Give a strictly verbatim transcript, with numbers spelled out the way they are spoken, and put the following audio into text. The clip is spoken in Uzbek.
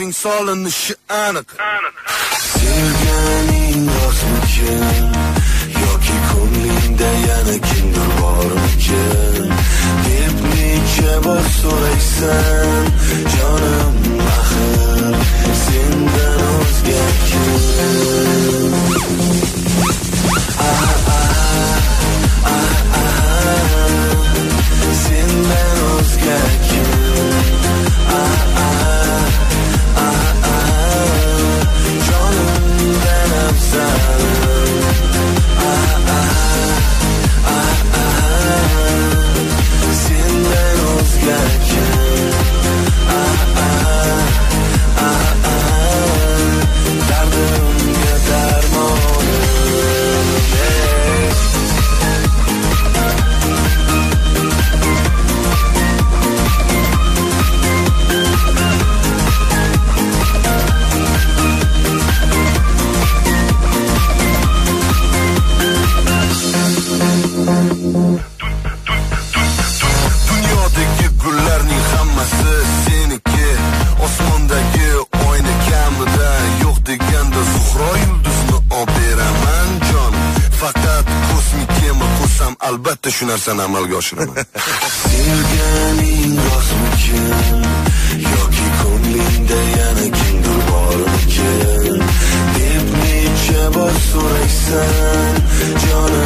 Ko'zlaring solinishi aniq. Sevganing rostmikin yoki ko'nglingda yana kimdir bormikin deb necha bor so'raysan jonim axir sendan o'zga kim? Ah ah ah ah sendan o'zga kim? Ah ah ah ah jonimdan afzal. Ah ah ah ah sendan o'zga kim? Ah ah ah ah dardimga darmonim. Dunyodagi gullarning hammasi seniki, osmondagi oyna kamida yo'q deganda Zuhro yulduzni olib beraman jon. Faqat kosmik kema qursam albatta shu narsani amalga oshiraman. Sevganing rostmikin yoki ko'nglingda yana kimdir bormikin deb necha bor so'raysan jonim